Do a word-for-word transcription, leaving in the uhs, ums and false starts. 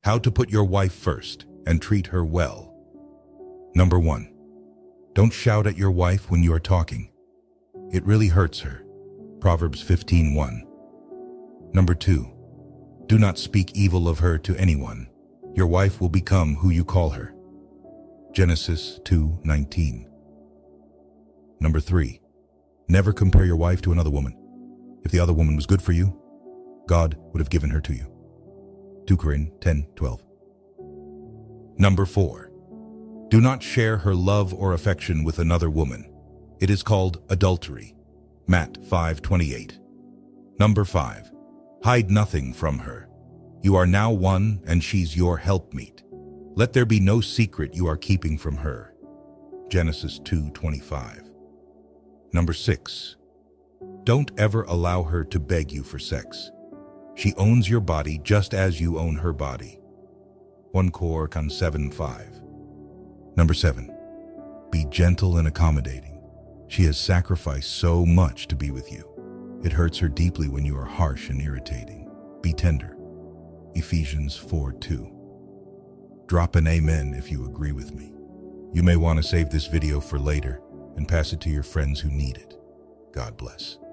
How to put your wife first and treat her well. Number one, don't shout at your wife when you are talking. It really hurts her. Proverbs fifteen one. Number two, do not speak evil of her to anyone. Your wife will become who you call her. Genesis two nineteen. Number three, never compare your wife to another woman. If the other woman was good for you, God would have given her to you. Second Corinthians ten twelve. Number four, do not share her love or affection with another woman. It is called adultery. Matthew five twenty-eight. Number five, hide nothing from her. You are now one and she's your helpmeet. Let there be no secret you are keeping from her. Genesis two twenty-five. Number six, don't ever allow her to beg you for sex. She owns your body just as you own her body. First Corinthians seven five. Number seven, be gentle and accommodating. She has sacrificed so much to be with you. It hurts her deeply when you are harsh and irritating. Be tender. Ephesians four two. Drop an amen if you agree with me. You may want to save this video for later and pass it to your friends who need it. God bless.